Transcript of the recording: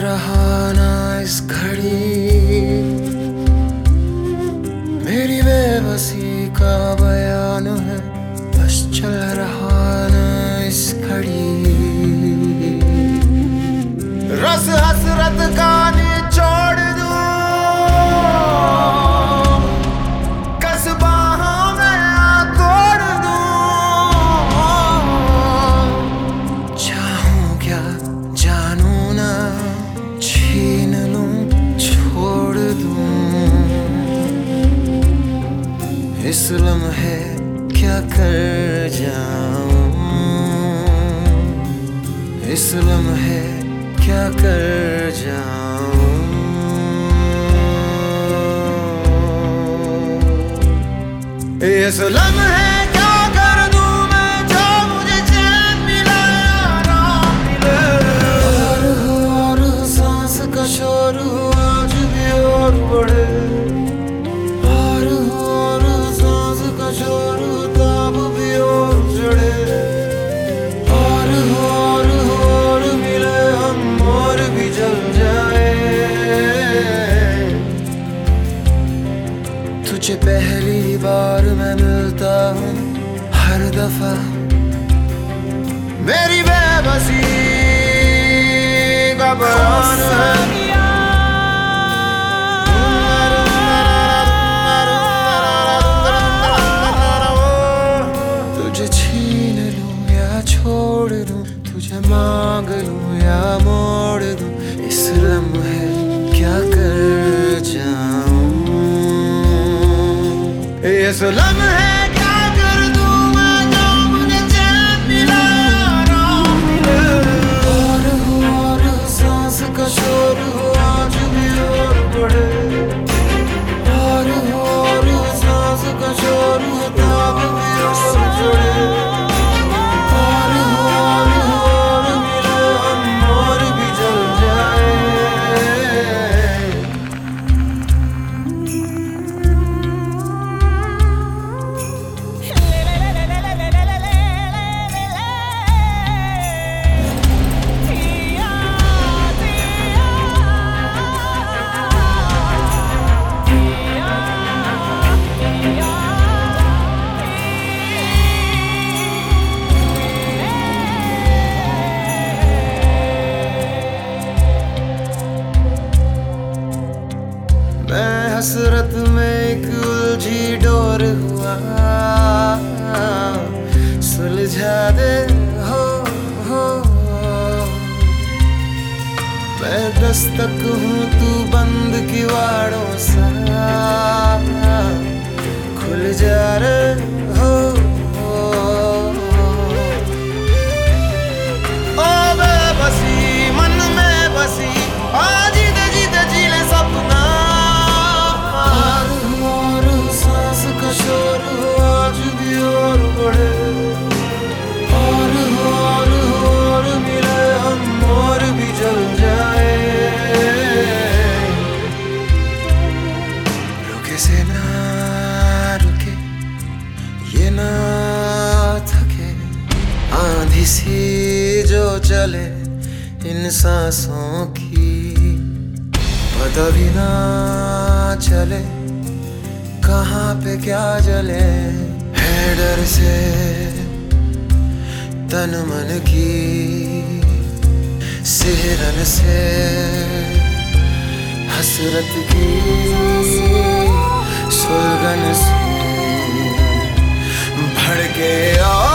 रहा ना इस घड़ी, मेरी बेबसी का बयान है, बस चल रहा ना इस घड़ी। रस हसरत का निचोड़ दूं, कस बाहों में तोड़ दूं। चाहूं क्या जानू ना, छीन लूं छोड़ दूं। इस लम्हे क्या कर जाऊं, इस लम्हे क्या कर जाऊं। इस लम्हे क्या कर दूं मैं, जो मुझे चैन मिले आराम मिले। और सांस का शोर आज भी और बढ़े, और सांस का शोर ताब भी और चढ़े। और मिले हम और भी जल जाए। तुझे पहली बार मैं मिलता हूँ, हर दफा मेरी बेबसी का बयान है। तुझे छीन लूं या छोड़ दूं, तुझे मांग लूं या मोड़ दूं। इस लम्हे क्या कर जाऊं, इस लम्हे क्या कर दूं मैं, जो मुझे चैन मिले आराम मिले। और सांस का शोर आज भी और बढ़े, और सांस का शोर ताब भी और चढ़े। और मिले हम और भी जल जाए। मैं हसरत में एक उलझी डोर हुआ, सुलझा दे हो। मैं दस्तक हूँ तू बंद किवाड़ों सा, खुल जा रे हो। ओ बेबसी मन में बसी, आज जीते जीते जी ले सपना। सांस का शोर आज भी और बढ़े, और मिले हम और भी जल जाए। रुके से ना रुके, ये ना थके, आंधी सी जो चले इन सांसों की, पता भी ना चले कहाँ पे क्या जले। है डर से तन मन की, सिहरन से हसरत की, सुलगन से भड़के।